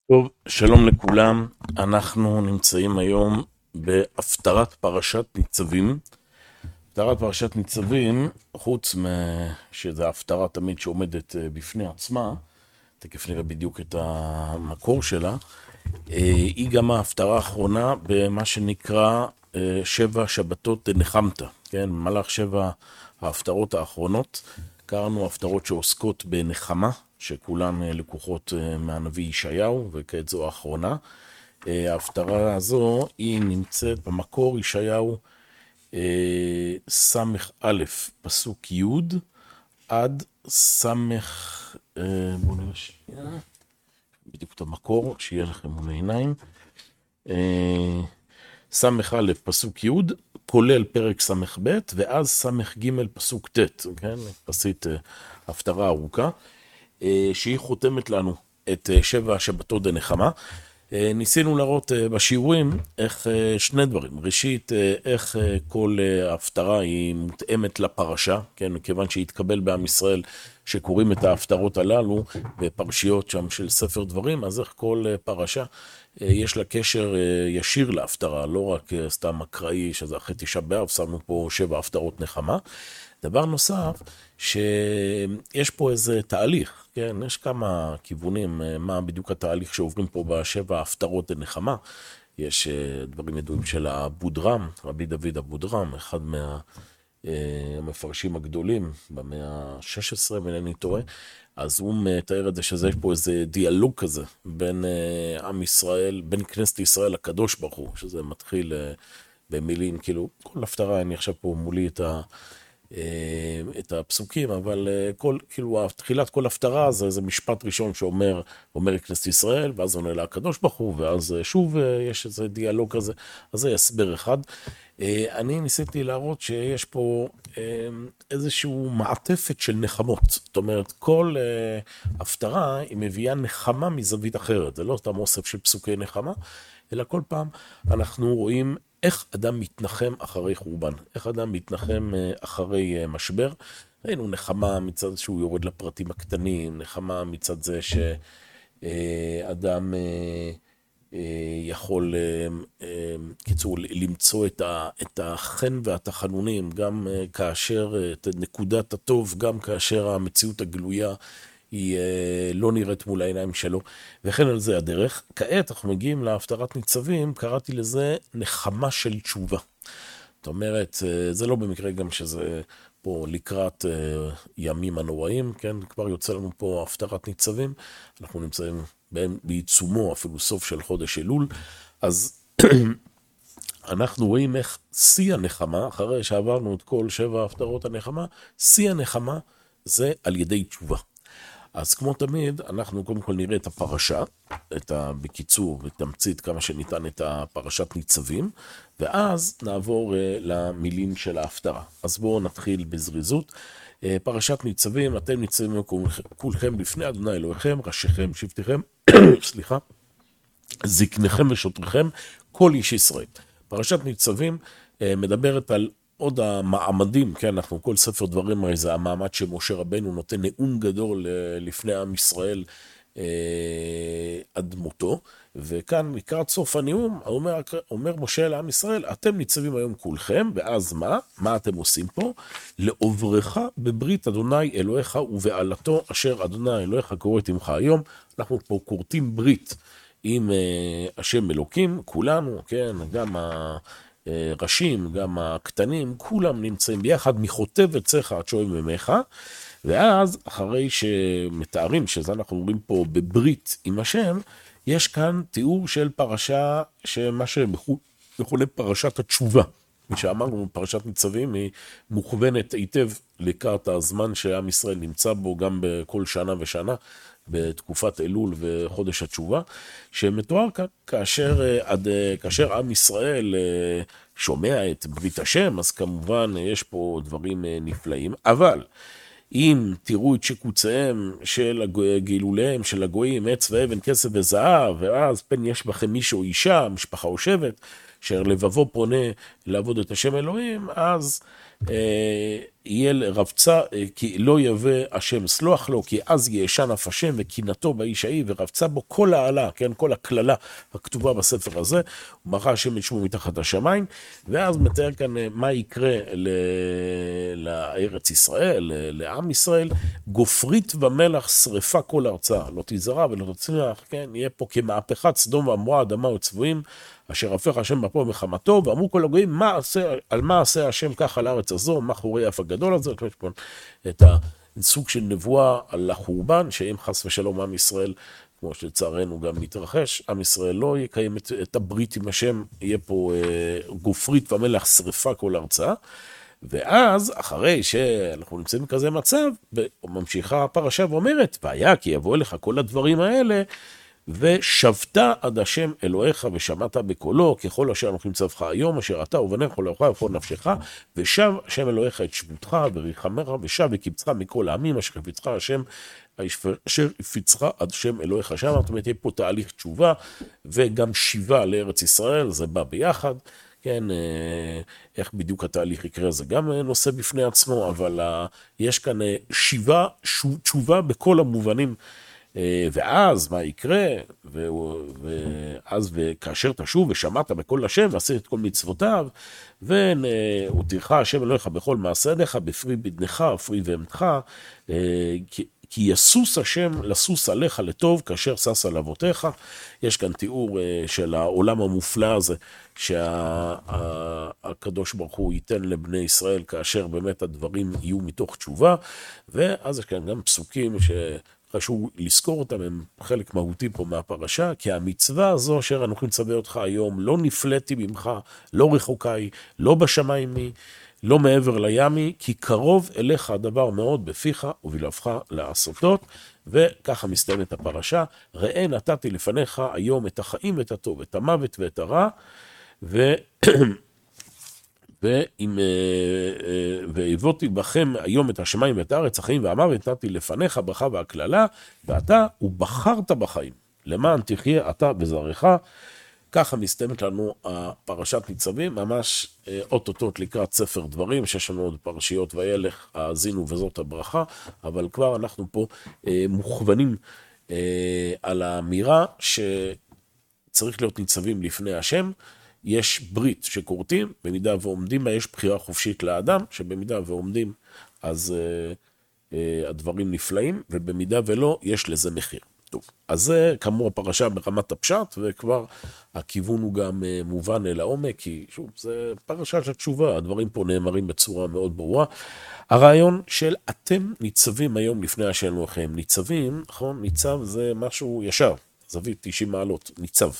טוב, שלום לכולם. אנחנו נמצאים היום בהפטרת פרשת ניצבים. הפטרת פרשת ניצבים, חוץ שזו הפטרה תמיד שעומדת בפני עצמה, תכף נראה בדיוק את המקור שלה, היא גם ההפטרה האחרונה במה שנקרא 7 שבתות נחמת, כן? במהלך 7 ההפטרות האחרונות, קראנו הפטרות שעוסקות בנחמה, שכולן לקוחות מהנביא ישעיהו, וכעת זו האחרונה. ההפטרה הזו היא נמצאת במקור ישעיהו סמך א', פסוק י' עד סמך, בואו נראה שנייה, בדיוק את המקור, שיהיה לכם מול העיניים. סמך א', פסוק י', כולל פרק סמך ב', ואז סמך ג', פסוק ט', כן? פסית הפטרה ארוכה, שהיא חותמת לנו את 7 השבתות דנחמה. ניסינו להראות בשיעורים איך שני דברים. ראשית, איך כל ההפטרה היא מותאמת לפרשה, כן? מכיוון שהתקבל בעם ישראל שקוראים את ההפטרות הללו בפרשיות שם של ספר דברים, אז איך כל פרשה יש לה קשר ישיר להפטרה, לא רק סתם אקראי, שזה אחרי 9 באב, שמנו פה 7 הפטרות נחמה. דבר נוסף, שיש פה איזה תהליך, כן? יש כמה כיוונים, מה בדיוק התהליך שעוברים פה ב7 ההפטרות לנחמה. יש דברים ידועים של הבודרם, רבי דוד הבודרם, אחד מהמפרשים הגדולים במאה ה-16, אם אינני טועה. אז הוא מתאר את זה שיש פה איזה דיאלוג כזה בין עם ישראל, בין כנסת ישראל לקדוש ברוך הוא, שזה מתחיל במילים, כאילו, כל הפטרה, אני עכשיו פה מולי את הפסוקים, אבל כאילו תחילת כל הפטרה זה משפט ראשון שאומר כנסת ישראל, ואז עונה לה הקדוש ברוך הוא, ואז שוב יש איזה דיאלוג כזה. אז זה הסבר אחד. אני ניסיתי להראות שיש פה איזשהו מעטפת של נחמות. זאת אומרת, כל הפטרה היא מביאה נחמה מזווית אחרת. זה לא אותם אוסף של פסוקי נחמה, אלא כל פעם אנחנו רואים איך אדם מתנחם אחרי חורבן, איך אדם מתנחם אחרי משבר. ראינו נחמה מצד שהוא יורד לפרטים הקטנים, נחמה מצד זה שאדם יכול, קיצור, למצוא את החן והתחנונים, גם כאשר, את נקודת הטוב, גם כאשר המציאות הגלויה היא לא נראית מול העיניים שלו, וכן על זה הדרך. כעת אנחנו מגיעים להפטרת ניצבים, קראתי לזה נחמה של תשובה. זאת אומרת, זה לא במקרה גם שזה פה לקראת ימים הנוראים, כן? כבר יוצא לנו פה הפטרת ניצבים, אנחנו נמצאים בעיצומו, אפילו סוף של חודש אלול, אז אנחנו רואים איך שיא הנחמה, אחרי שעברנו את כל 7 הפטרות הנחמה, שיא הנחמה זה על ידי תשובה. אז כמו תמיד, אנחנו קודם כל נראה את הפרשה, בקיצור, בתמצית כמה שניתן את הפרשת ניצבים, ואז נעבור למילים של ההפטרה. אז בואו נתחיל בזריזות. פרשת ניצבים, אתם ניצבים כולכם לפני אדוני אלוהיכם, ראשיכם, שבטיכם, סליחה, זקניכם ושוטריכם, כל איש ישראל. פרשת ניצבים מדברת על עוד המעמדים, כן, אנחנו כל ספר דברים, הרי זה המעמד שמשה רבנו נותן נאום גדול לפני עם ישראל עד מותו, וכאן לקראת סוף הנאום, אומר משה לעם ישראל, אתם ניצבים היום כולכם, ואז מה אתם עושים פה? לעוברך בברית אדוני אלוהיך ובעלתו אשר אדוני אלוהיך כורת עמך היום. אנחנו פה כורתים ברית עם השם אלוקים, כולנו, כן, גם ראשים, גם הקטנים, כולם נמצאים ביחד, מחוטב עציך עד שואב ממך, ואז אחרי שמתארים, שזה אנחנו אומרים פה בברית עם השם, יש כאן תיאור של פרשה, שמה שמכונה פרשת התשובה. מי שאמרנו, פרשת ניצבים היא מוכוונת היטב לקראת הזמן שעם ישראל נמצא בו גם בכל שנה ושנה, בתקופת אלול וחודש התשובה, שמתואר כאשר עם ישראל שומע את ברית השם, אז כמובן יש פה דברים נפלאים, אבל אם תראו את שקוציהם של גילוליהם של הגויים, עץ ואבן, כסף וזהב, ואז פן יש בכם מישהו אישה, משפחה או שבט, אשר לבבו פונה לעבוד את השם אלוהים, אז יהיה רבצה, כי לא יבא השם סלוח לו, כי אז ישן אף השם וקינתו באיש ההיא, ורבצה בו כל העלה, כן, כל הכללה הכתובה בספר הזה, ומחה השם את שמו מתחת השמיים, ואז מתאר כאן מה יקרה לארץ ישראל, לעם ישראל, גופרית ומלח שרפה כל ארצה, לא תזרע ולא תצליח, כן, יהיה פה כמהפכת סדום ועמורה, אדמה וצבועים, אשר הפך השם בפה מחמתו, ואמרו כל הגויים, על מה עשה השם כך על הארץ הזו, מה חורי אף הגדול הזה, יש פה את הסוג של נבואה על החורבן, שאם חס ושלום עם ישראל, כמו שלצערנו גם מתרחש, עם ישראל לא יקיים את הברית עם השם, יהיה פה גופרית ומלח שרפה כל ארצה, ואז אחרי שאנחנו נמצאים בכזה מצב, ממשיכה הפרשה ואומרת, והיה כי יבוא אליך כל הדברים האלה, ושבת עד השם אלוהיך ושמעת בקולו, ככל אשר אנחנו נצווך היום, אשר אתה ובניך ולאורך וכל נפשך, ושב השם אלוהיך את שבותך וריחמך, ושב וקיבצך מכל העמים, אשר הפיצך השם, אשר הפיצך עד שם אלוהיך שם. זאת אומרת, יהיה פה תהליך תשובה, וגם שיבה לארץ ישראל, זה בא ביחד. כן, איך בדיוק התהליך יקרה, זה גם נושא בפני עצמו, אבל יש כאן שיבה, תשובה בכל המובנים, ואז מה יקרה, ואז וכאשר תשוב ושמעת בכל השם ועשית את כל מצוותיו, והותירך השם אלוהיך בכל מעשה ידיך, בפרי בדנך, פרי ואמתך, כי יסוס השם לסוס עליך לטוב, כאשר סס על אבותיך. יש כאן תיאור של העולם המופלא הזה, שהקדוש ברוך הוא ייתן לבני ישראל, כאשר באמת הדברים יהיו מתוך תשובה, ואז יש כאן גם פסוקים חשוב לזכור אותם, הם חלק מהותי פה מהפרשה, כי המצווה הזו אשר אנוכי מצווה אותך היום, לא נפלאתי ממך, לא רחוקה היא, לא בשמיים היא, לא מעבר לימי, כי קרוב אליך הדבר מאוד בפיך ובלבך לעשותות. וככה מסתיימת הפרשה, ראה נתתי לפניך היום את החיים ואת הטוב, את המוות ואת הרע, והבאתי בכם היום את השמיים ואת הארץ, החיים והמוות נתתי לפניך ברכה והקללה, ואתה ובחרת בחיים, למען תחיה אתה וזרעך. ככה מסתיימת לנו הפרשת ניצבים, ממש אוטוטוט לקראת ספר דברים, שיש לנו עוד פרשיות וילך, האזינו וזאת הברכה, אבל כבר אנחנו פה מוכוונים על האמירה שצריך להיות ניצבים לפני השם. יש ברית שקורטים, במידה ועומדים בה יש בחירה חופשית לאדם, שבמידה ועומדים אז הדברים נפלאים, ובמידה ולא יש לזה מחיר. טוב, אז זה כאמור הפרשה ברמת הפשט, וכבר הכיוון הוא גם מובן אל העומק, כי שוב, זה פרשה של תשובה, הדברים פה נאמרים בצורה מאוד ברורה. הרעיון של אתם ניצבים היום לפני השם אלוהיכם, ניצבים, נכון? ניצב זה משהו ישר, זווית 90 מעלות, ניצב.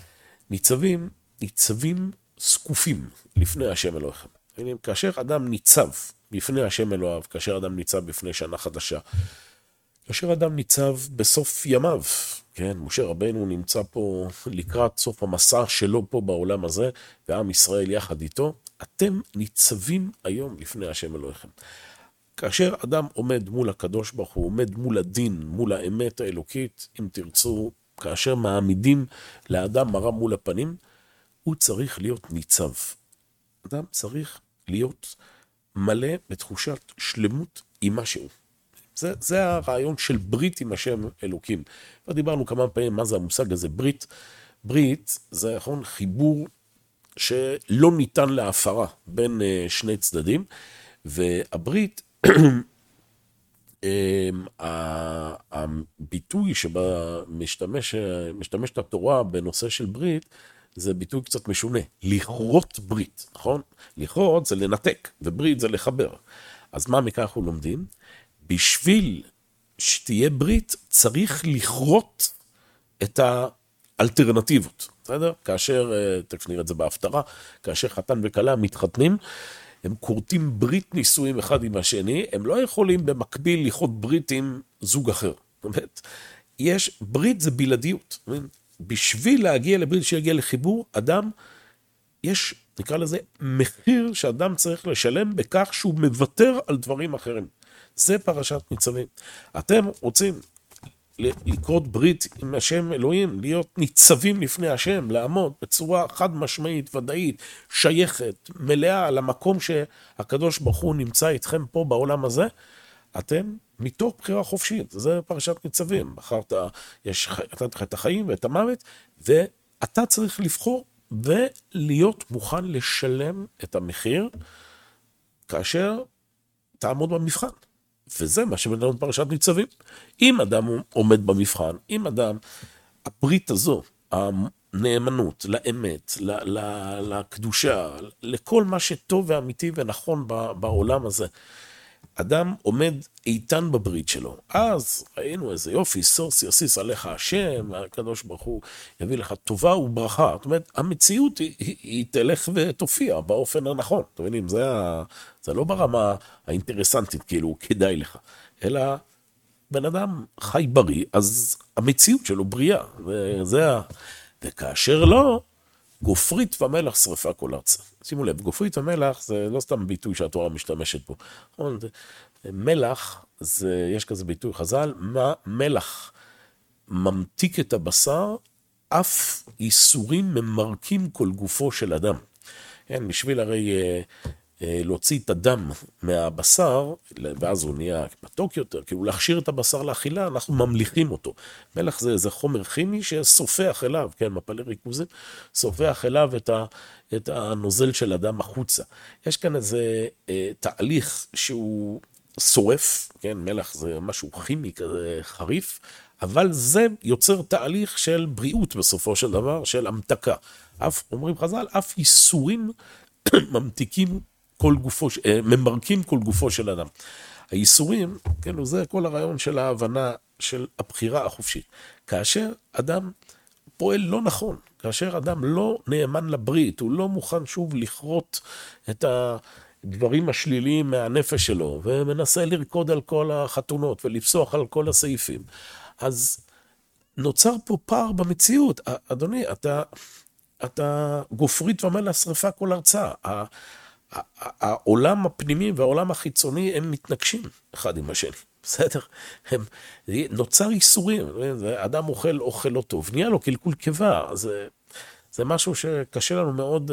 ניצבים סקופים לפני השם אלוהיכם. כאשר אדם ניצב לפני השם אלוהיו, כאשר אדם ניצב בפני שנה חדשה, כאשר אדם ניצב בסוף ימיו, כן, משה רבנו נמצא פה לקראת סוף המסע שלו פה בעולם הזה, ועם ישראל יחד איתו, אתם ניצבים היום לפני השם אלוהיכם. כאשר אדם עומד מול הקדוש ברוך הוא, עומד מול הדין, מול האמת האלוקית, אם תרצו, כאשר מעמידים לאדם מראה מול הפנים, הוא צריך להיות ניצב. אדם צריך להיות מלא בתחושת שלמות עם מה שהוא. זה הרעיון של ברית עם השם אלוקים. ודיברנו כמה פעמים מה זה המושג הזה, ברית. ברית זה נכון, חיבור שלא ניתן להפרה בין שני צדדים, והברית, הביטוי שבה משתמשת התורה בנושא של ברית, זה ביטוי קצת משונה, לכרות ברית, נכון? לכרות זה לנתק, וברית זה לחבר. אז מה מכך אנחנו לומדים? בשביל שתהיה ברית, צריך לכרות את האלטרנטיבות, בסדר? כאשר, תכף נראה את זה בהפטרה, כאשר חתן וכלה מתחתנים, הם כורתים ברית נישואים אחד עם השני, הם לא יכולים במקביל לכרות ברית עם זוג אחר. זאת אומרת, ברית זה בלעדיות. בשביל להגיע לברית, שיגיע לחיבור, אדם, יש, נקרא לזה, מחיר שאדם צריך לשלם בכך שהוא מוותר על דברים אחרים. זה פרשת ניצבים. אתם רוצים לקרות ברית עם השם אלוהים, להיות ניצבים לפני השם, לעמוד בצורה חד משמעית, ודאית, שייכת, מלאה למקום שהקדוש ברוך הוא נמצא איתכם פה בעולם הזה, אתם מתוך בחירה חופשית. זה פרשת ניצבים. בחרת, נתתי לך את החיים ואת המוות, ואתה צריך לבחור ולהיות מוכן לשלם את המחיר כאשר תעמוד במבחן. וזה מה שמדבר פרשת ניצבים. אם אדם עומד במבחן, אם אדם, הברית הזו, הנאמנות, לאמת, לקדושה, לכל מה שטוב ואמיתי ונכון בעולם הזה, אדם עומד איתן בברית שלו. אז ראינו איזה יופי, סוס יסיס עליך השם, הקדוש ברוך הוא יביא לך טובה וברכה. זאת אומרת, המציאות היא תלך ותופיע באופן הנכון. אתם מבינים, זה לא ברמה האינטרסנטית, כאילו, כדאי לך. אלא בן אדם חי בריא, אז המציאות שלו בריאה. וכאשר לא, גופרית ומלח שרפה כל ארצה. שימו לב, גופרית ומלח זה לא סתם ביטוי שהתורה משתמשת פה. מלח, יש כזה ביטוי חז"ל, מלח ממתיק את הבשר, אף ייסורים ממרקים כל גופו של אדם. כן, בשביל הרי להוציא את הדם מהבשר, ואז הוא נהיה מתוק יותר, כאילו להכשיר את הבשר לאכילה, אנחנו ממליכים אותו. מלח זה חומר כימי שסופח אליו, כן, מפלי ריכוזים, סופח אליו את הנוזל של הדם החוצה. יש כאן איזה תהליך שהוא שורף, כן, מלח זה משהו כימי כזה חריף, אבל זה יוצר תהליך של בריאות בסופו של דבר, של המתקה. אומרים חז"ל, אף ייסורים ממתיקים ממרקים כל גופו של אדם. הייסורים, כן, זה כל הרעיון של ההבנה של הבחירה החופשית. כאשר אדם פועל לא נכון, כאשר אדם לא נאמן לברית, הוא לא מוכן שוב לכרות את הדברים השליליים מהנפש שלו, ומנסה לרקוד על כל החתונות ולפסוח על כל הסעיפים. אז נוצר פה פער במציאות. אדוני, אתה גופרית ומלח שרפה כל ארצה. העולם הפנימי והעולם החיצוני הם מתנגשים אחד עם השני, בסדר? נוצר איסורים, אדם אוכל לא טוב, נהיה לו קלקול קיבה, זה משהו שקשה לנו מאוד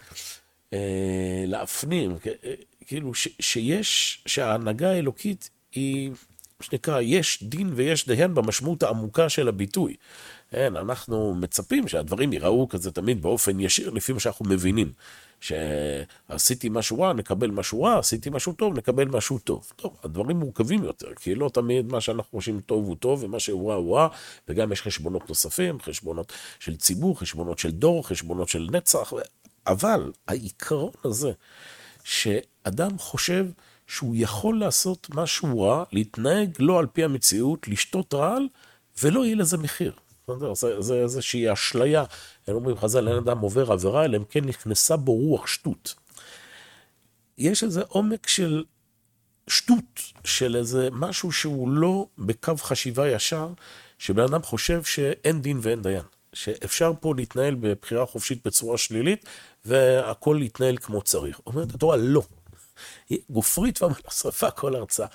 להפנים, כאילו שההנהגה האלוקית היא, שנקרא, יש דין ויש דיין במשמעות העמוקה של הביטוי. אנחנו מצפים שהדברים ייראו כזה תמיד באופן ישיר לפי מה שאנחנו מבינים. שעשיתי משהו רע, נקבל משהו רע, עשיתי משהו טוב, נקבל משהו טוב. טוב, הדברים מורכבים יותר, כי לא תמיד מה שאנחנו חושבים טוב הוא טוב, ומה שהוא רע הוא רע, וגם יש חשבונות נוספים, חשבונות של ציבור, חשבונות של דור, חשבונות של נצח, אבל העיקרון הזה, שאדם חושב שהוא יכול לעשות משהו רע, להתנהג לא על פי המציאות, לשתות רעל, ולא יהיה לזה מחיר. זה איזושהי אשליה. הם אומרים חז"ל, אין אדם עובר עבירה, אלא אם כן נכנסה בו רוח שטות. יש איזה עומק של שטות, של איזה משהו שהוא לא בקו חשיבה ישר, שבן אדם חושב שאין דין ואין דיין. שאפשר פה להתנהל בבחירה חופשית בצורה שלילית, והכל להתנהל כמו צריך. אומרת התורה, לא. גופרית ומלח שרפה כל ארצה.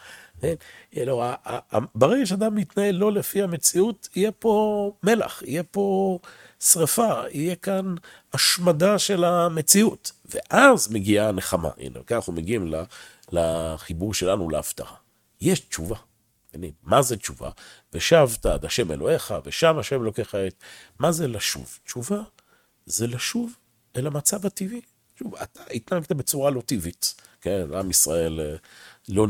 ברגע שאדם מתנהל לא לפי המציאות, יהיה פה מלח, יהיה פה שרפה, יהיה כאן השמדה של המציאות. ואז מגיעה הנחמה. הנה, כך אנחנו מגיעים לחיבור שלנו להפטרה. יש תשובה. מה זה תשובה? ושבת עד השם אלוהיך, ושם השם אלוקיך את. מה זה לשוב? תשובה זה לשוב אל המצב הטבעי. שוב, אתה התנהגת בצורה לא טבעית. כן, עם ישראל לא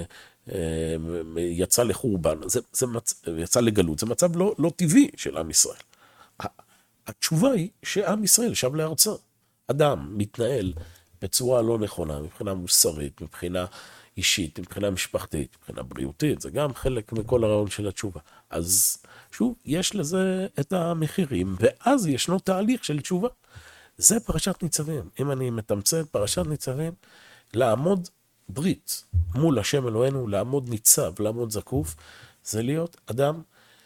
יצא לחורבן, יצא לגלות, זה מצב לא טבעי של עם ישראל. התשובה היא שעם ישראל שב לארצו. אדם מתנהל בצורה לא נכונה, מבחינה מוסרית, מבחינה אישית, מבחינה משפחתית, מבחינה בריאותית, זה גם חלק מכל הרעיון של התשובה. אז שוב, יש לזה את המחירים, ואז ישנו תהליך של תשובה. זה פרשת ניצבים. אם אני מתמצת פרשת ניצבים, לעמוד ברית מול השם אלוהינו, לעמוד ניצב, לעמוד זקוף, זה להיות אדם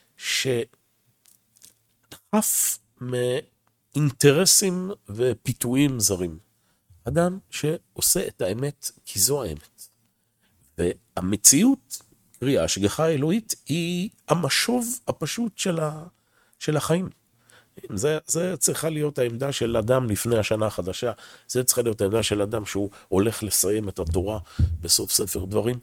שחף מאינטרסים ופיתויים זרים. אדם שעושה את האמת כי זו האמת. והמציאות קרי, ההשגחה האלוהית היא המשוב הפשוט של החיים. זה צריכה להיות העמדה של אדם לפני השנה החדשה, זה צריכה להיות העמדה של אדם שהוא הולך לסיים את התורה בסוף ספר דברים.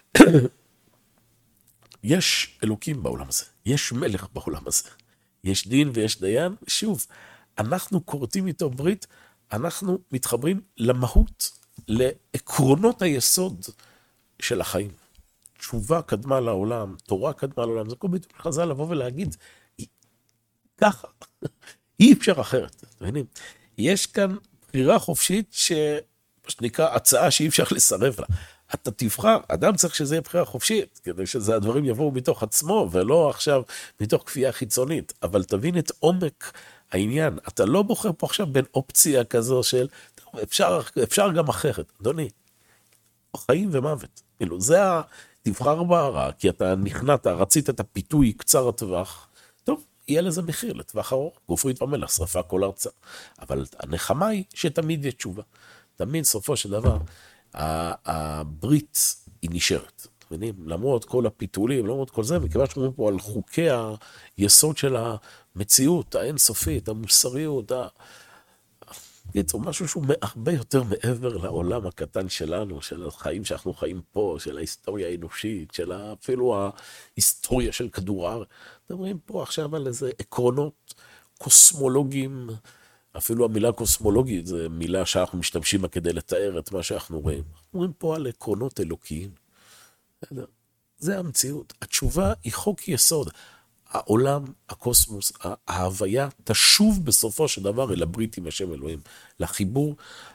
יש אלוקים בעולם הזה, יש מלך בעולם הזה, יש דין ויש דיין. שוב, אנחנו כורתים איתו ברית, אנחנו מתחברים למהות, לעקרונות היסוד של החיים. תשובה קדמה לעולם, תורה קדמה לעולם, זה כל ביטוי חז"ל לבוא ולהגיד, ככה, אי אפשר אחרת. יש כאן בחירה חופשית שנקרא הצעה שאי אפשר לסרב לה. אתה תבחר, אדם צריך שזה יהיה בחירה חופשית, כדי שזה הדברים יבואו מתוך עצמו, ולא עכשיו מתוך כפייה חיצונית. אבל תבין את עומק העניין. אתה לא בוחר פה עכשיו בין אופציה כזו של, אפשר גם אחרת. אדוני, חיים ומוות. זה תבחר בהרע, כי אתה נכנעת, רצית את הפיתוי קצר הטווח, טוב, יהיה לזה מחיר לטווח ארוך, גופרית ומלח, שרפה כל ארצה. אבל הנחמה היא שתמיד יש תשובה. תמיד סופו של דבר, הברית היא נשארת. למרות כל הפיתולים, למרות כל זה, מכיוון שאנחנו פה על חוקי היסוד של המציאות, האינסופית, המוסריות, זה משהו שהוא הרבה יותר מעבר לעולם הקטן שלנו, של החיים שאנחנו חיים פה, של ההיסטוריה האנושית, של אפילו ההיסטוריה של כדור הארץ. מדברים פה עכשיו על איזה עקרונות קוסמולוגיים, אפילו המילה קוסמולוגית זו מילה שאנחנו משתמשים בה כדי לתאר את מה שאנחנו רואים. אנחנו רואים פה על עקרונות אלוקיים. זה המציאות. התשובה היא חוק יסוד. העולם, הקוסמוס, ההוויה, תשוב בסופו של דבר אל הברית עם השם אלוהים, לחיבור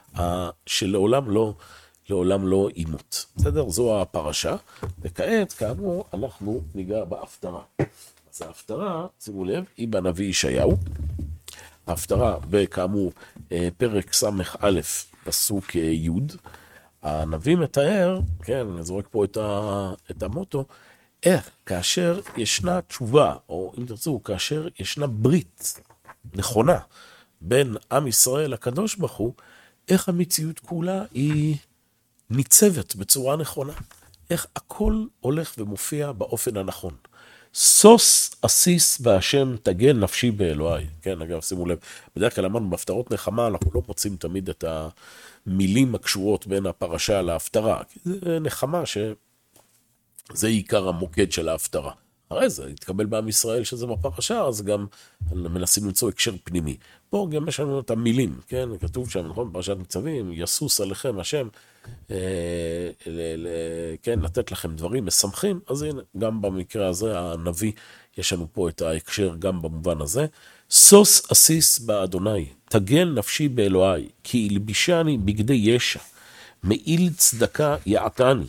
שלעולם לא ימות. בסדר? זו הפרשה, וכעת, כאמור, אנחנו ניגע בהפטרה. אז ההפטרה, שימו לב, היא בנביא ישעיהו. ההפטרה, כאמור, פרק ס"א, פסוק י', הנביא מתאר, כן, נזרוק פה את המוטו, איך כאשר ישנה תשובה, או אם תרצו, כאשר ישנה ברית נכונה בין עם ישראל לקדוש ברוך הוא, איך המציאות כולה היא ניצבת בצורה נכונה. איך הכל הולך ומופיע באופן הנכון. סוס אסיס בהשם תגן נפשי באלוהי. כן, אגב, שימו לב, בדרך כלל אמרנו, בהפטרות נחמה אנחנו לא מוצאים תמיד את המילים הקשורות בין הפרשה להפטרה. זה נחמה זה עיקר המוקד של ההפטרה. הרי זה התקבל בעם ישראל שזה בפרשה, אז גם מנסים למצוא הקשר פנימי. פה גם יש לנו את המילים, כן? כתוב שם, נכון? בפרשת ניצבים, יסוס עליכם השם, כן, לתת לכם דברים משמחים. אז הנה, גם במקרה הזה, הנביא, יש לנו פה את ההקשר גם במובן הזה. סוס אסיס באדוני, תגן נפשי באלוהי, כי ילבישני בגדי ישע, מעיל צדקה יעתני.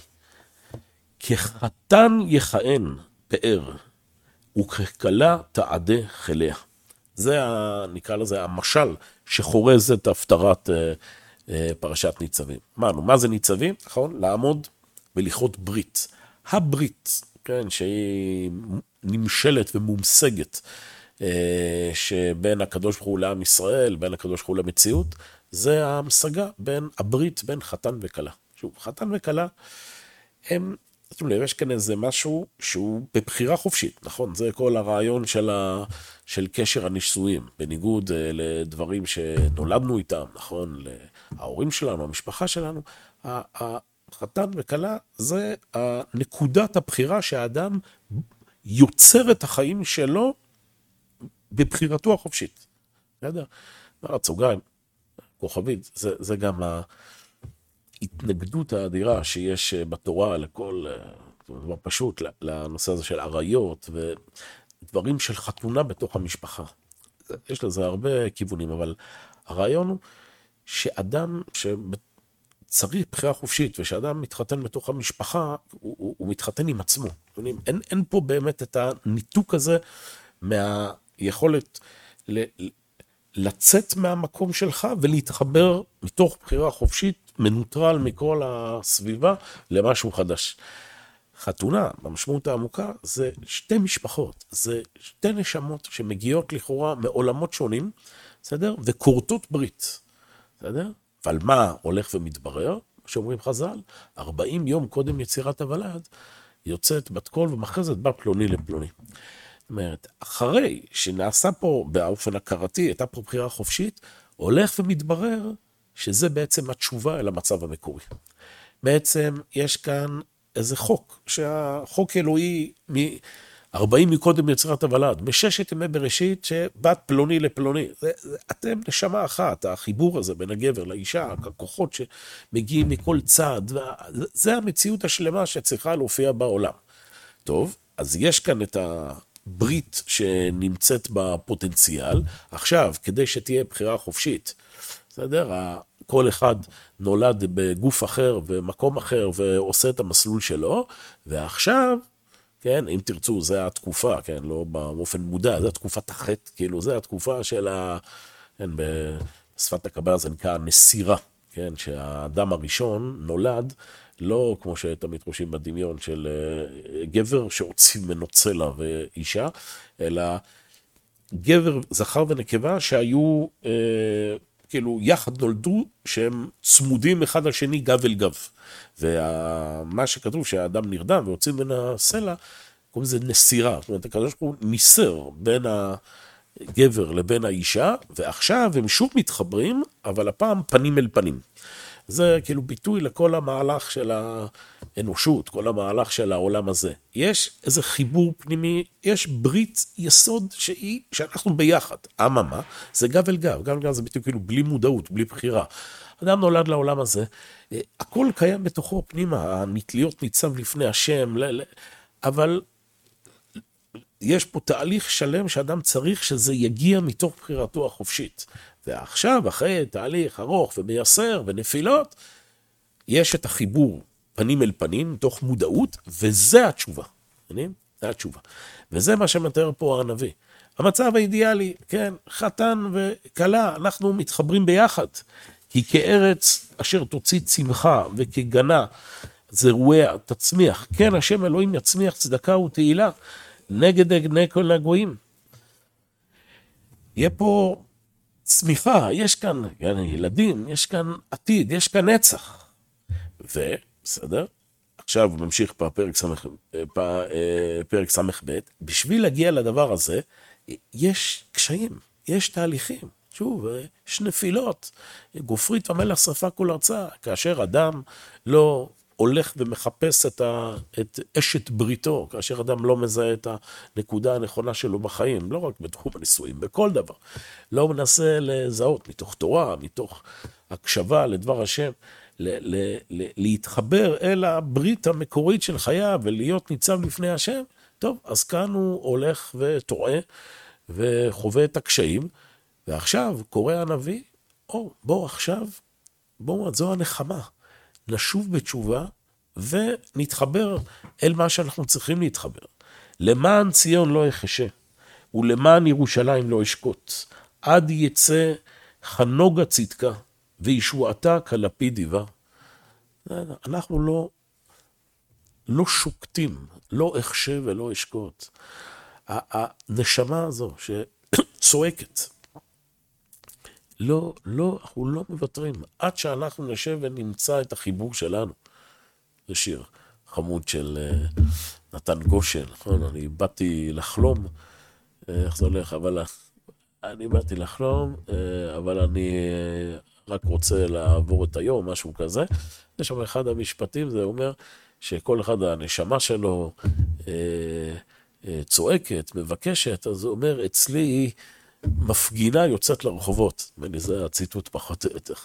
כחתן יכהן פאר, וככלה תעדה חיליה. זה נקרא לזה המשל שחורז את הפטרת פרשת ניצבים. מה זה ניצבים? נכון? לעמוד ולכרות ברית. הברית, כן, שהיא נמשלת ומומשגת, שבין הקדוש ברוך הוא לעם ישראל, בין הקדוש ברוך הוא למציאות, זה המשגה בין הברית, בין חתן וכלה. שוב, חתן וכלה הם, יש כאן איזה משהו שהוא בבחירה חופשית, נכון? זה כל הרעיון של קשר הנישואים, בניגוד לדברים שנולדנו איתם, נכון? להורים שלנו, המשפחה שלנו, החתן וכלה זה נקודת הבחירה שהאדם יוצר את החיים שלו בבחירתו החופשית. בסדר? סוגריים, כוכבית, זה גם ההתנגדות האדירה שיש בתורה לכל, דבר פשוט, לנושא הזה של עריות ודברים של חתונה בתוך המשפחה. יש לזה הרבה כיוונים, אבל הרעיון הוא שאדם שצריך בחירה חופשית, ושאדם מתחתן בתוך המשפחה, הוא מתחתן עם עצמו. אין פה באמת את הניתוק הזה מהיכולת לצאת מהמקום שלך ולהתחבר מתוך בחירה חופשית, מנוטרל מכל הסביבה למשהו חדש. חתונה, במשמעות העמוקה, זה שתי משפחות, זה שתי נשמות שמגיעות לכאורה מעולמות שונים, בסדר? וקורטות ברית, בסדר? אבל מה הולך ומתברר? שאומרים חז"ל, 40 יום קודם יצירת הוולד, יוצאת בת קול ומחזת בה פלוני לפלוני. זאת אומרת, אחרי שנעשה פה באופן הכרתי, הייתה פה בחירה חופשית, הולך ומתברר שזה בעצם התשובה אל המצב המקורי. בעצם יש כאן איזה חוק, שהחוק אלוהי מ-40 מקודם יצירת הוולד, מששת ימי בראשית שבת פלוני לפלוני. אתם נשמה אחת, החיבור הזה בין הגבר לאישה, הכוחות שמגיעים מכל צד, זה המציאות השלמה שצריכה להופיע בעולם. טוב, אז יש כאן את הברית שנמצאת בפוטנציאל. עכשיו, כדי שתהיה בחירה חופשית, בסדר? כל אחד נולד בגוף אחר ומקום אחר ועושה את המסלול שלו, ועכשיו, כן, אם תרצו, זה התקופה, כן, לא באופן מודע, זה תקופת החטא, כאילו, זה התקופה של כן, בשפת הקבלה זה נקרא נסירה, כן, שהאדם הראשון נולד, לא כמו שתמיד חושבים בדמיון של גבר שהוציא ממנו צלע ואישה, אלא גבר, זכר ונקבה שהיו כאילו יחד נולדו שהם צמודים אחד על שני גב אל גב. ומה שכתוב שהאדם נרדם והוציא מן הסלע, קוראים לזה נסירה. זאת אומרת, הקדוש ברוך הוא ניסר בין הגבר לבין האישה, ועכשיו הם שוב מתחברים, אבל הפעם פנים אל פנים. זה כאילו ביטוי לכל המהלך של האנושות, כל המהלך של העולם הזה. יש איזה חיבור פנימי, יש ברית יסוד שאנחנו ביחד. אממה, זה גב אל גב. גב אל גב זה ביטוי כאילו בלי מודעות, בלי בחירה. אדם נולד לעולם הזה, הכל קיים בתוכו פנימה, הנטליות ניצב לפני השם, אבל יש פה תהליך שלם שאדם צריך שזה יגיע מתוך בחירתו החופשית. ועכשיו, אחרי תהליך ארוך ומייסר ונפילות, יש את החיבור פנים אל פנים, מתוך מודעות, וזה התשובה. זה התשובה. וזה מה שמתאר פה הנביא. המצב האידיאלי, כן, חתן וכלה, אנחנו מתחברים ביחד. כי כארץ אשר תוציא צמחה וכגנה זרועיה תצמיח. כן, השם אלוהים יצמיח צדקה ותהילה נגד עיני כל הגויים. יהיה פה צמיחה, יש כאן ילדים, יש כאן עתיד, יש כאן נצח. ובסדר, עכשיו ממשיך פרק סמ"ב, בשביל להגיע לדבר הזה, יש קשיים, יש תהליכים. שוב, יש נפילות, גופרית ומלח שרפה כל ארצה, כאשר אדם לא הולך ומחפש את אשת בריתו, כאשר אדם לא מזהה את הנקודה הנכונה שלו בחיים, לא רק בתחום הנישואים, בכל דבר. לא מנסה לזהות מתוך תורה, מתוך הקשבה לדבר השם, להתחבר אל הברית המקורית של חייו ולהיות ניצב לפני השם. טוב, אז כאן הוא הולך וטועה וחווה את הקשיים, ועכשיו קורא הנביא, זו הנחמה. נשוב בתשובה ונתחבר אל מה שאנחנו צריכים להתחבר. למען ציון לא יחשה, ולמען ירושלים לא אשקוט. עד יצא חנוג הצדקה, וישועתה כלפיד דיבה. אנחנו לא שוקטים, לא אחשה ולא אשקוט. הנשמה הזו שצועקת, אנחנו לא מוותרים, עד שאנחנו נשב ונמצא את החיבור שלנו. זה שיר חמוד של נתן גושן, נכון? אני באתי לחלום, איך זה הולך, אני באתי לחלום, אבל אני רק רוצה לעבור את היום, משהו כזה. יש שם אחד המשפטים, זה אומר שכל אחד הנשמה שלו צועקת, מבקשת, אז הוא אומר, אצלי היא מפגינה יוצאת לרחובות, וזה הציטוט פחות או יותר.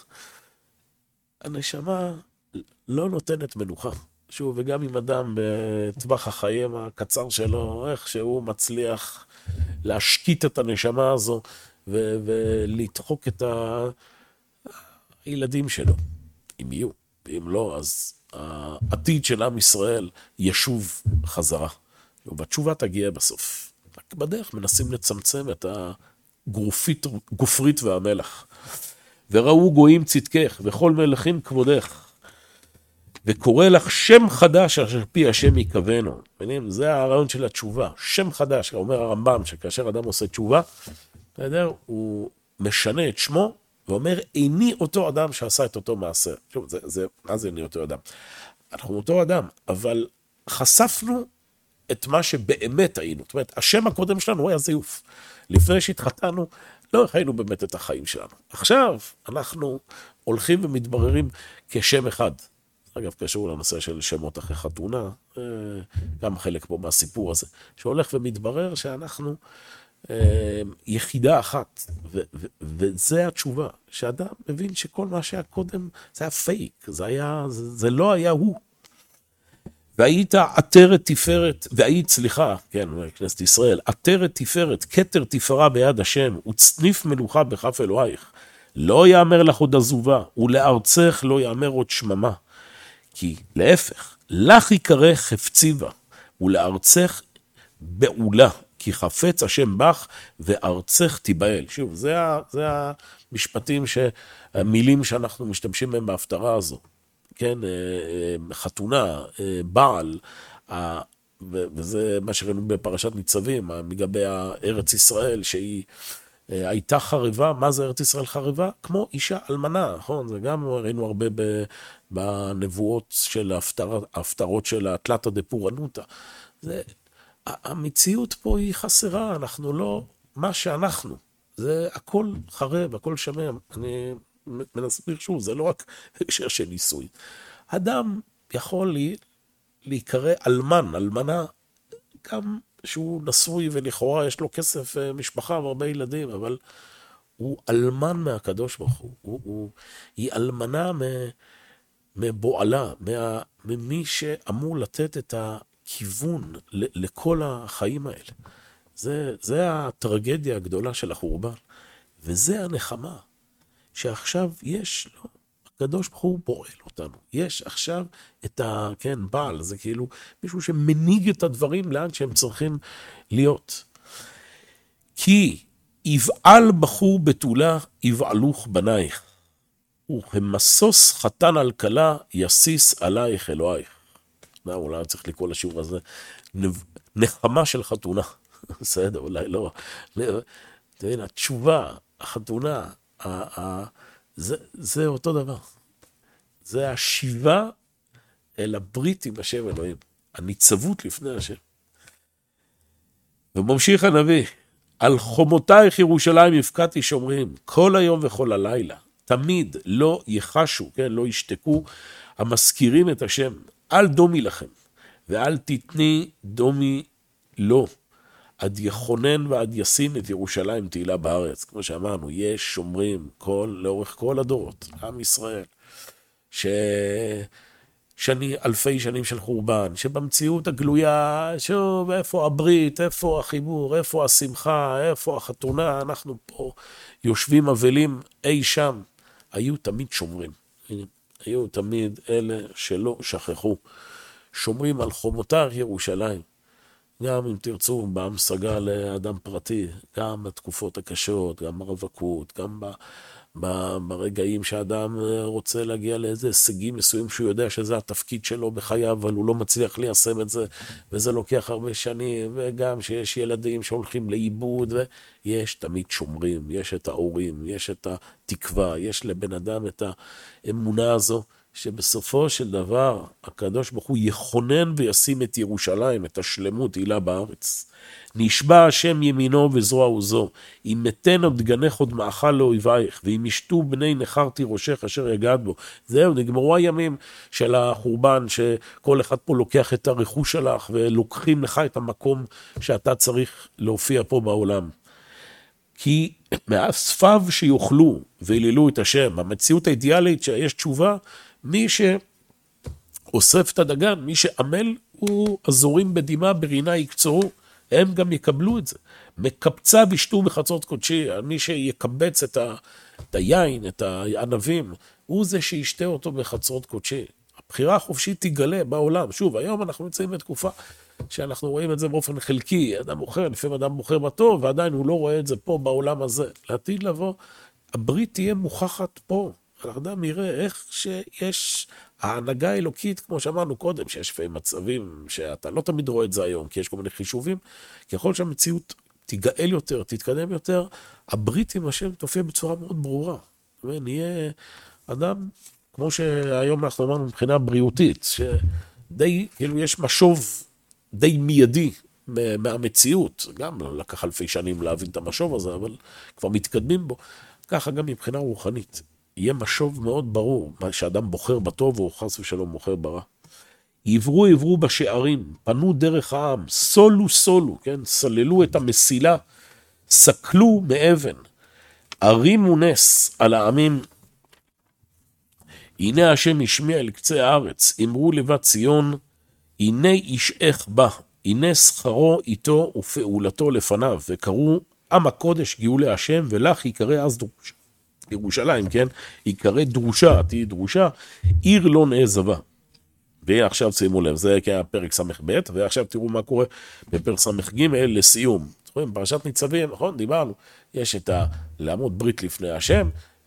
הנשמה לא נותנת מנוחה. שוב, וגם אם אדם בטווח החיים הקצר שלו, איך שהוא מצליח להשקיט את הנשמה הזו, ולדחוק את הילדים שלו, אם יהיו. ואם לא, אז העתיד של עם ישראל ישוב חזרה. ובתשובה תגיע בסוף. רק בדרך מנסים לצמצם את הגופרית והמלח. וראו גויים צדקך, וכל מלכים כבודך. וקורא לך שם חדש אשר פי השם יקבנו. זה הרעיון של התשובה. שם חדש, אומר הרמב"ם, שכאשר אדם עושה תשובה, הוא משנה את שמו, ואומר, איני אותו אדם שעשה את אותו מעשה. שוב, מה זה איני אותו אדם? אנחנו אותו אדם, אבל חשפנו את מה שבאמת היינו. זאת אומרת, השם הקודם שלנו היה זיוף. לפני שהתחתנו, לא חיינו באמת את החיים שלנו. עכשיו אנחנו הולכים ומתבררים כשם אחד. אגב, קשור לנושא של שמות אחרי חתונה, גם חלק פה מהסיפור הזה, שהולך ומתברר שאנחנו יחידה אחת, וזה התשובה, שאדם מבין שכל מה שהיה קודם זה היה פייק, זה לא היה הוא. והיית עטרת תפארת, כן, כנסת ישראל, עטרת תפארת, כתר תפארה ביד השם, וצניף מלוכה בכף אלוהיך. לא יאמר לך עוד עזובה, ולארצך לא יאמר עוד שממה. כי להפך, לך יקרא חפציבה, ולארצך בעולה, כי חפץ השם בך, וארצך תיבהל. שוב, זה המשפטים, המילים שאנחנו משתמשים בהם בהפטרה הזו. כן, חתונה, בעל, וזה מה שראינו בפרשת ניצבים, לגבי ארץ ישראל, שהיא הייתה חרבה. מה זה ארץ ישראל חרבה? כמו אישה אלמנה, נכון? זה גם ראינו הרבה בנבואות של ההפטרות של התלתא דפורענותא. המציאות פה היא חסרה, אנחנו לא מה שאנחנו. זה הכל חרב, הכל שמם. אני מנסביר שוב, זה לא רק הקשר של ניסוי. אדם יכול להיקרא אלמן, אלמנה, גם שהוא נשוי ולכאורה יש לו כסף, משפחה והרבה ילדים, אבל הוא אלמן מהקדוש ברוך הוא. היא אלמנה מבועלה, ממי שאמור לתת את הכיוון לכל החיים האלה. זה הטרגדיה הגדולה של החורבן, וזה הנחמה. שעכשיו יש לו, הקדוש ברוך הוא פועל אותנו. יש עכשיו את בעל, זה כאילו מישהו שמנהיג את הדברים לאן שהם צריכים להיות. כי יבעל בחור בתולה, יבעלוך בנייך. ומסוס חתן על כלה, יסיס עלייך אלוהיך. אולי צריך לקרוא לשיעור הזה, נחמה של חתונה. בסדר, אולי לא. תבין, התשובה, החתונה, זה אותו דבר. זה השיבה אל הברית עם השם אלוהים. הניצבות לפני השם. וממשיך הנביא, על חומותייך ירושלים הפקדתי שומרים, כל היום וכל הלילה. תמיד לא יחשו, כן, לא ישתקו, המזכירים את השם. אל דומי לכם, ואל תתני דומי לו. עד יכונן ועד ישים את ירושלים תהילה בארץ. כמו שאמרנו, יש שומרים לאורך כל הדורות, עם ישראל, אלפי שנים של חורבן, שבמציאות הגלויה, שוב, איפה הברית, איפה החיבור, איפה השמחה, איפה החתונה, אנחנו פה יושבים אבלים אי שם, היו תמיד שומרים. היו תמיד אלה שלא שכחו. שומרים על חומותייך ירושלים. גם אם תרצו בהמשגה לאדם פרטי, גם בתקופות הקשות, גם ברווקות, גם ברגעים שאדם רוצה להגיע לאיזה הישגים מסוים שהוא יודע שזה התפקיד שלו בחייו, אבל הוא לא מצליח ליישם את זה, וזה לוקח הרבה שנים, וגם שיש ילדים שהולכים לאיבוד, ויש תמיד שומרים, יש את ההורים, יש את התקווה, יש לבן אדם את האמונה הזו, שבסופו של דבר הקדוש ברוך הוא יכונן וישים את ירושלים, את השלמות תהילה בארץ. נשבע השם ימינו וזרוע עוזו, אם מתן עוד גנך עוד מאכל לאויבייך, ואם ישתו בני נחרתי ראשך אשר יגד בו. זהו, נגמרו הימים של החורבן, שכל אחד פה לוקח את הרכוש שלך, ולוקחים לך את המקום שאתה צריך להופיע פה בעולם. כי מאספיו שיוכלו והיללו את השם, המציאות האידיאלית שיש תשובה, מי שאוסף את הדגן, מי שעמל, הוא הזורים בדמעה ברינה יקצרו, הם גם יקבלו את זה. מקבצה וישתו בחצות קודשי, מי שיקבץ את היין, את הענבים, הוא זה שישתה אותו בחצות קודשי. הבחירה החופשית תגלה בעולם. שוב, היום אנחנו נמצאים בתקופה שאנחנו רואים את זה באופן חלקי, אדם מוכר, לפעמים אדם מוכר בטוב, ועדיין הוא לא רואה את זה פה בעולם הזה. לעתיד לבוא, הברית תהיה מוכחת פה. האדם יראה איך שיש ההנהגה האלוקית, כמו שאמרנו קודם, שיש לפעמים מצבים שאתה לא תמיד רואה את זה היום, כי יש כל מיני חישובים, ככל שהמציאות תיגאל יותר, תתקדם יותר, הברית עם השם תופיע בצורה מאוד ברורה. נהיה אדם, כמו שהיום אנחנו אמרנו מבחינה בריאותית, די, כאילו יש משוב די מיידי מהמציאות, גם לקח אלפי שנים להבין את המשוב הזה, אבל כבר מתקדמים בו, ככה גם מבחינה רוחנית, יהיה משוב מאוד ברור, שאדם בוחר בטוב או חס ושלום בוחר ברע. עברו בשערים, פנו דרך העם, סולו, כן? סללו את המסילה, סקלו מאבן, הרימו נס על העמים, הנה השם השמיע אל קצה הארץ, אמרו לבת ציון, הנה אישך בא, הנה שכרו איתו ופעולתו לפניו, וקראו עם הקודש גאולי השם, ולך יקרא אז דרושה. ירושלים, כן? יקרא דרושה, תהי דרושה, עיר לא נעזבה. ועכשיו שימו לב, זה היה פרק ס"ב, ועכשיו תראו מה קורה בפרק ס"ג לסיום. זוכרים, פרשת ניצבים, נכון? דיברנו. יש את לעמוד ברית לפני השם,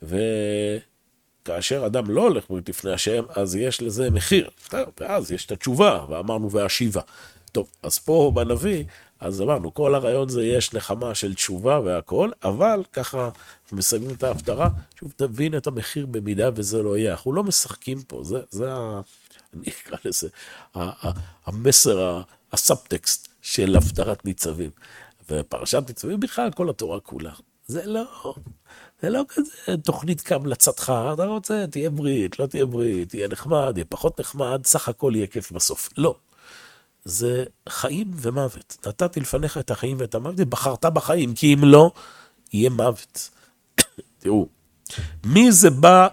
וכאשר אדם לא הולך ברית לפני השם, אז יש לזה מחיר. ואז יש את התשובה, ואמרנו והשיבה. טוב, אז פה בנביא, אז אמרנו, כל הרעיון זה יש נחמה של תשובה והכל, אבל ככה מסיימים את ההפטרה, שוב תבין את המחיר במידה וזה לא יהיה. אנחנו לא משחקים פה, זה אני אקרא לזה, המסר, הסאבטקסט של הפטרת ניצבים. ופרשת ניצבים בכלל, כל התורה כולה. זה לא כזה תוכנית כהמלצתך, אתה רוצה, תהיה ברית, לא תהיה ברית, תהיה נחמד, יהיה פחות נחמד, סך הכל יהיה כיף בסוף. לא. זה חיים ומוות. נתתי לפניך את החיים ואת המוות, בחרת בחיים, כי אם לא, יהיה מוות. תראו, מי זה בא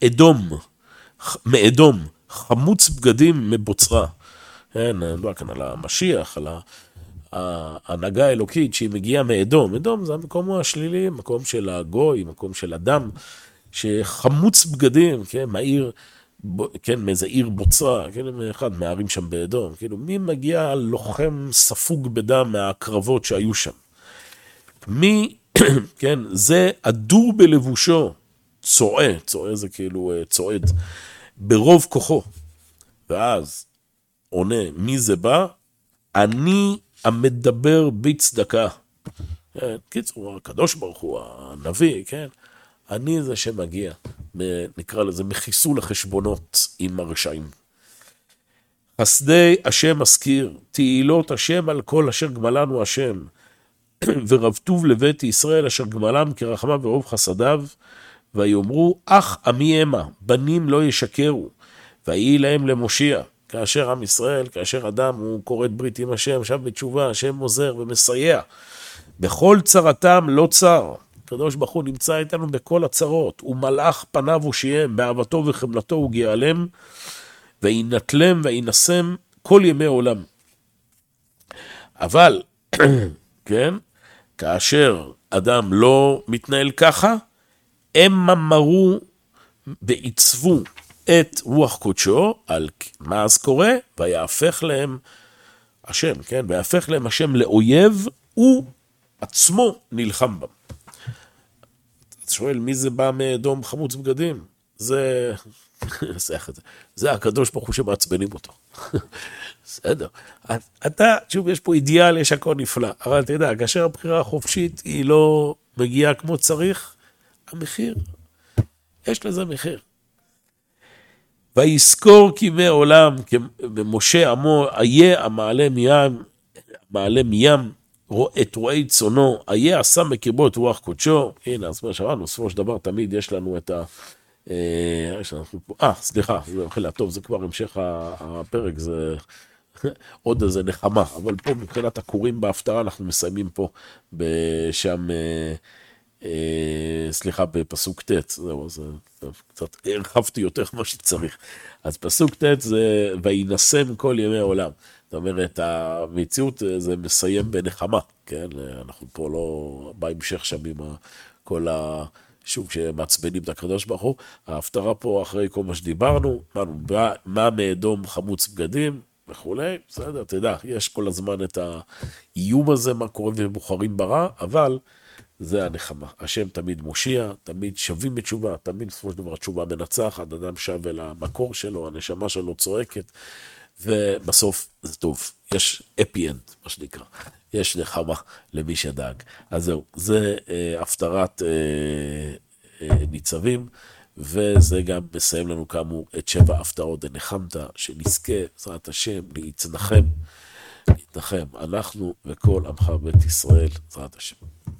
מאדום, חמוץ בגדים מבוצרה. כן, לא כאן על המשיח, על ההנהגה האלוקית שהיא מגיעה מאדום. אדום זה המקום השלילי, מקום של הגוי, מקום של אדם, שחמוץ בגדים, כן, מהעיר, כן, מאיזה עיר בוצרה, כן, אחד מהערים שם באדום. כאילו, מי מגיע לוחם ספוג בדם מהקרבות שהיו שם? מי, כן, זה אדור בלבושו, צועה זה כאילו צועד, ברוב כוחו. ואז עונה, מי זה בא? אני המדבר בצדקה. כן, קיצור, הקדוש ברוך הוא, הנביא, כן? אני זה שמגיע, נקרא לזה, מחיסול החשבונות עם הרשעים. חסדי השם מזכיר, תהילות השם על כל אשר גמלנו השם, ורב טוב לבית ישראל אשר גמלם כרחמה ורוב חסדיו, ויאמרו, אך עמי המה, בנים לא ישקרו, ויהי להם למושיע. כאשר עם ישראל, כאשר אדם הוא כורת ברית עם השם, עכשיו בתשובה, השם עוזר ומסייע. בכל צרתם לא צר. הקדוש ברוך הוא נמצא איתנו בכל הצרות, ומלאך פניו הושיעם, באהבתו וחמלתו הוא גאלם, וינטלם וינסם כל ימי עולם. אבל, כן, כאשר אדם לא מתנהל ככה, הם אמרו ועיצבו את רוח קודשו, על מה אז קורה, ויהפך להם השם, כן, ויהפך להם השם לאויב, הוא עצמו נלחם בם. אתה שואל, מי זה בא מאדום חמוץ בגדים? זה הקדוש ברוך הוא שמעצבנים אותו. בסדר. אתה, שוב, יש פה אידיאל, יש הכל נפלא, אבל אתה יודע, כאשר הבחירה החופשית היא לא מגיעה כמו צריך, המחיר, יש לזה מחיר. ויזכור כימי עולם, במשה עמו, איה המעלה מים, את רועי צונו, איה עשה מקרבו את רוח קודשו. הנה, אז מה שאמרנו, בסופו של דבר תמיד יש לנו את סליחה, זה אוכל טוב, זה כבר המשך הפרק, זה עוד איזה נחמה, אבל פה מבחינת הקוראים בהפטרה, אנחנו מסיימים פה שם, סליחה, בפסוק ט', זהו, זה קצת הרחבתי יותר מה שצריך. אז פסוק ט' זה וינסם כל ימי העולם. זאת אומרת, המציאות זה מסיים בנחמה, כן? אנחנו פה לא בהמשך שם עם כל שוב, כשמצבנים את הקדוש ברוך הוא, ההפטרה פה אחרי כל מה שדיברנו, מה מאדום חמוץ בגדים וכולי, בסדר, תדע, יש כל הזמן את האיום הזה, מה קורה ובוחרים ברע, אבל זה הנחמה. השם תמיד מושיע, תמיד שווים בתשובה, תמיד בסופו של דבר תשובה מנצחת, אדם שב אל המקור שלו, הנשמה שלו צועקת, ובסוף זה טוב, יש אפי אנד, מה שנקרא, יש נחמה למי שדאג. אז זהו, זה הפטרת ניצבים, וזה גם מסיים לנו כאמור את 7 הפתעות דנחמת, שנזכה, בעזרת השם, להתנחם, אנחנו וכל עמך בית ישראל, בעזרת השם.